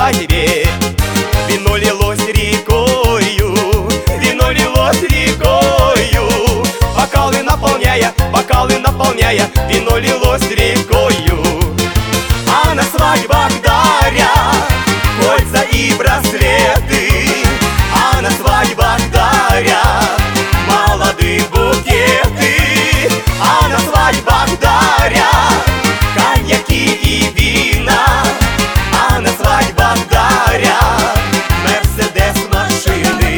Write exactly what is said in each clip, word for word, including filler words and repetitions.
свадьбе. Вино лилось рекою, вино лилось рекою, бокалы наполняя, бокалы наполняя, вино лилось рекою. А на свадьбах дарят кольца и браслеты, а на свадьбах дарят молодые букеты, а на свадьбах дарят коньяки и вина, а на свадьбах дарят Мерседес машины.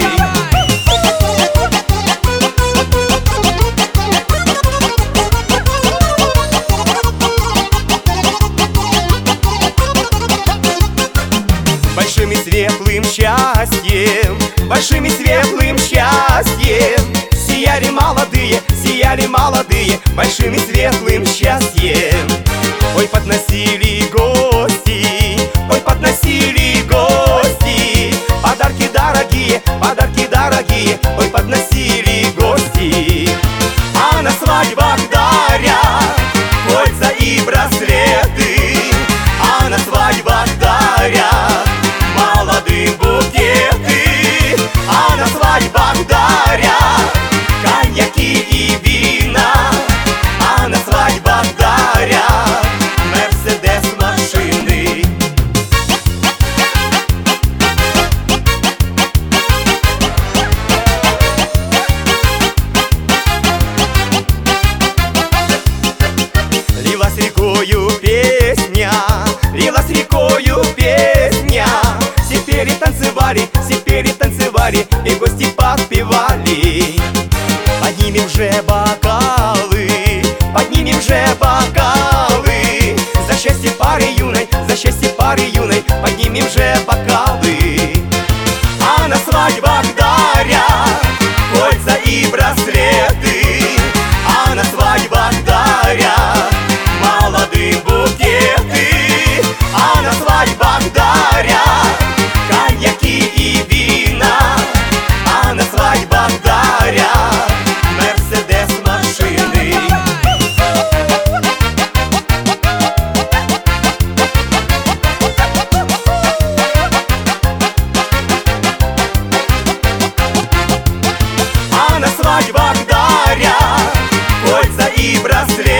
Большим и светлым счастьем, большим и светлым счастьем сияли молодые, сияли молодые, большим и светлым счастьем. Ой, подносили гости, ой, подносили гости подарки дорогие, подарки дорогие, ой, подносили гости. А на свадьбах дарят кольца и браслеты, а на свадьбах дарят молодым букеты, а на свадьбах дарят коньяки и вина, а на свадьбах дарят Мерседес машины. Лилась рекою песня, лилась рекою песня, все пели, танцевали, все пели, танцевали, и гости подпевали. Поднимем же бокалы, поднимем же бокалы за счастье пары юной, за счастье пары юной, поднимем же бокалы. А на свадьбах дарят кольца и браслеты, а на свадьбах дарят молодым букеты, а на свадьбах дарят коньяки и вина, а на свадьбах дарят Мерседес машины. А на свадьбах дарят кольца и браслеты,